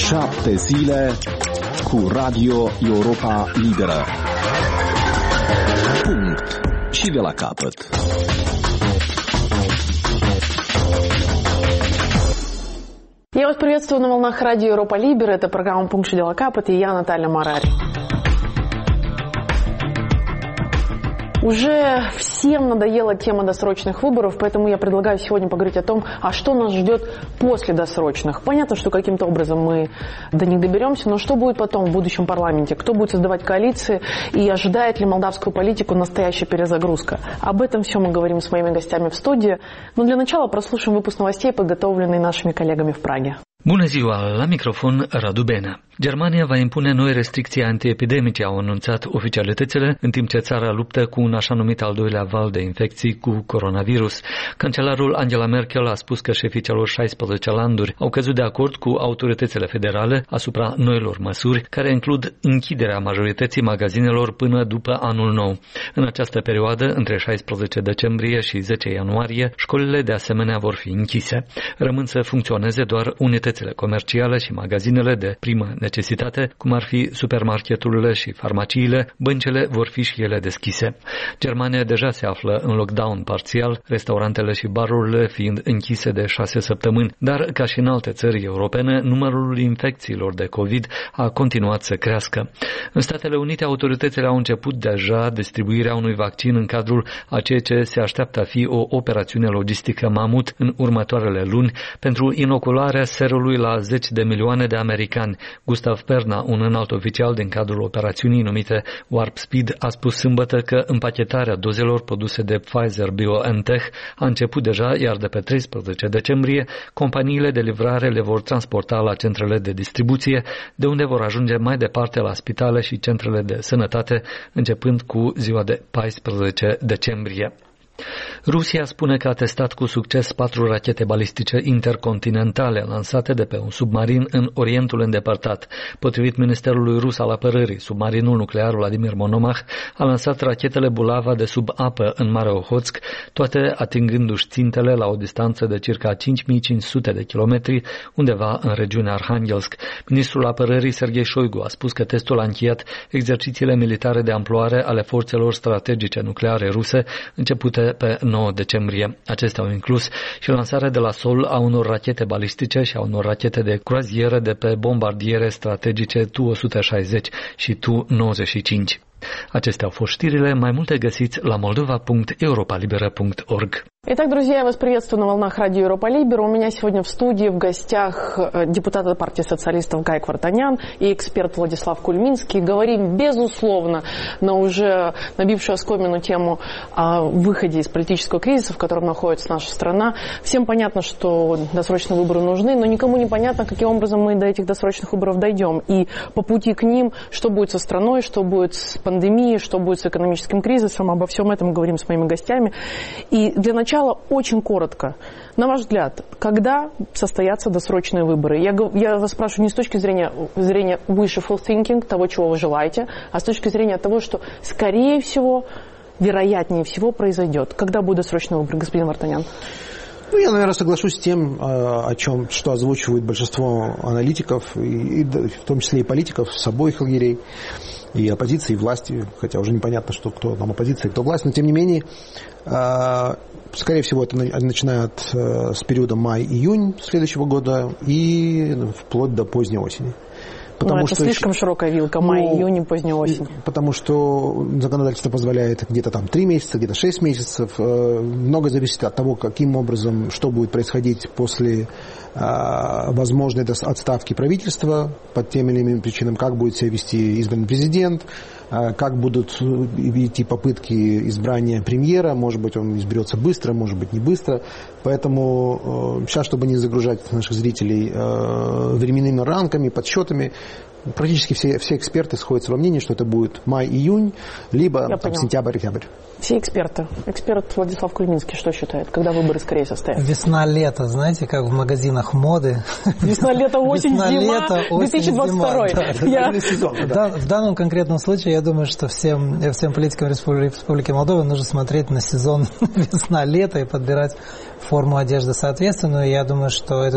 7 zile cu Radio Europa Liberă. Punct. Și de la capăt. Я вас приветствую на волнах Радио Европа Либера. Это программа «Пункт Ши дела Капот» и я, Наталья Марари. Уже всем надоела тема досрочных выборов, поэтому я предлагаю сегодня поговорить о том, а что нас ждет после досрочных. Понятно, что каким-то образом мы до них доберемся, но что будет потом в будущем парламенте? Кто будет создавать коалиции и ожидает ли молдавскую политику настоящая перезагрузка? Об этом все мы говорим с моими гостями в студии. Но для начала прослушаем выпуск новостей, подготовленный нашими коллегами в Праге. Bună ziua, la microfon Radu Benea. Germania va impune noi restricții antiepidemice, au anunțat oficialitățile, în timp ce țara luptă cu un așa numit al doilea val de infecții cu coronavirus. Cancelarul Angela Merkel a spus că șefii celor 16 landuri au căzut de acord cu autoritățile federale asupra noilor măsuri, care includ închiderea majorității magazinelor până după anul nou. În această perioadă, între 16 decembrie și 10 ianuarie, școlile de asemenea vor fi închise. Rămân să funcționeze doar unitățile comerciale și magazinele de primă necesitate, cum ar fi supermarketurile și farmaciile, băncile vor fi și ele deschise. Germania deja se află în lockdown parțial, restaurantele și barurile fiind închise de 6 săptămâni, dar ca și în alte țări europene, numărul infecțiilor de COVID a continuat să crească. În Statele Unite, autoritățile au început deja distribuirea unui vaccin în cadrul a ceea ce se așteaptă a fi o operațiune logistică mamut în următoarele luni pentru inocularea serului la 10 de milioane de americani. Gustav Perna, un înalt oficial din cadrul operațiunii numite Warp Speed, a spus sâmbătă că împachetarea dozelor produse de Pfizer-BioNTech a început deja, iar de pe 13 decembrie, companiile de livrare le vor transporta la centrele de distribuție, de unde vor ajunge mai departe la spitale și centrele de sănătate, începând cu ziua de 14 decembrie. Rusia spune că a testat cu succes 4 rachete balistice intercontinentale lansate de pe un submarin în Orientul îndepărtat. Potrivit Ministerului Rus al Apărării, submarinul nuclear Vladimir Monomach a lansat rachetele Bulava de sub apă în Marea Ohotsk, toate atingându-și țintele la o distanță de circa 5500 de kilometri, undeva în regiunea Arhangelsk. Ministrul Apărării Sergei Shoigu a spus că testul a încheiat exercițiile militare de amploare ale forțelor strategice nucleare ruse, începute pe 9 decembrie. Acestea au inclus și lansarea de la sol a unor rachete balistice și a unor rachete de croazieră de pe bombardiere strategice Tu-160 și Tu-95. Acestea au fost știrile, mai multe găsiți la moldova.europalibera.org. Итак, друзья, я вас приветствую на волнах Радио Европа Либера. У меня сегодня в студии в гостях депутат от партии социалистов Гай Квартанян и эксперт Владислав Кульминский. Говорим, безусловно, на уже набившую оскомину тему о выходе из политического кризиса, в котором находится наша страна. Всем понятно, что досрочные выборы нужны, но никому не понятно, каким образом мы до этих досрочных выборов дойдем. И по пути к ним, что будет со страной, что будет с пандемией, что будет с экономическим кризисом. Обо всем этом говорим с моими гостями. И для начала очень коротко. На ваш взгляд, когда состоятся досрочные выборы? Я вас спрашиваю не с точки зрения wishful thinking, того, чего вы желаете, а с точки зрения того, что, скорее всего, вероятнее всего произойдет. Когда будут досрочные выборы, господин Вартанян? Ну, я, наверное, соглашусь с тем, что озвучивает большинство аналитиков, и в том числе и политиков с обоих лагерей, и оппозиции, и власти, хотя уже непонятно, что кто там оппозиция, кто власть, но тем не менее, скорее всего, это начинает с периода май-июнь следующего года и вплоть до поздней осени. Потому что слишком широкая вилка, май, июнь, поздняя осень. Потому что законодательство позволяет где-то там 3 месяца, где-то 6 месяцев. Много зависит от того, каким образом, что будет происходить после возможной отставки правительства по тем или иным причинам, как будет себя вести избранный президент, как будут идти попытки избрания премьера, может быть, он изберется быстро, может быть, не быстро. Поэтому сейчас, чтобы не загружать наших зрителей временными рамками, подсчетами, практически все эксперты сходятся во мнении, что это будет май-июнь, либо сентябрь-октябрь. Все эксперты. Эксперт Владислав Кульминский что считает? Когда выборы скорее состоятся? Весна-лето, знаете, как в магазинах моды. Весна-лето, осень-зима, 2022. Да, в данном конкретном случае, я думаю, что всем политикам Республики Молдова нужно смотреть на сезон весна-лето и подбирать форму одежды соответственную. Я думаю, что это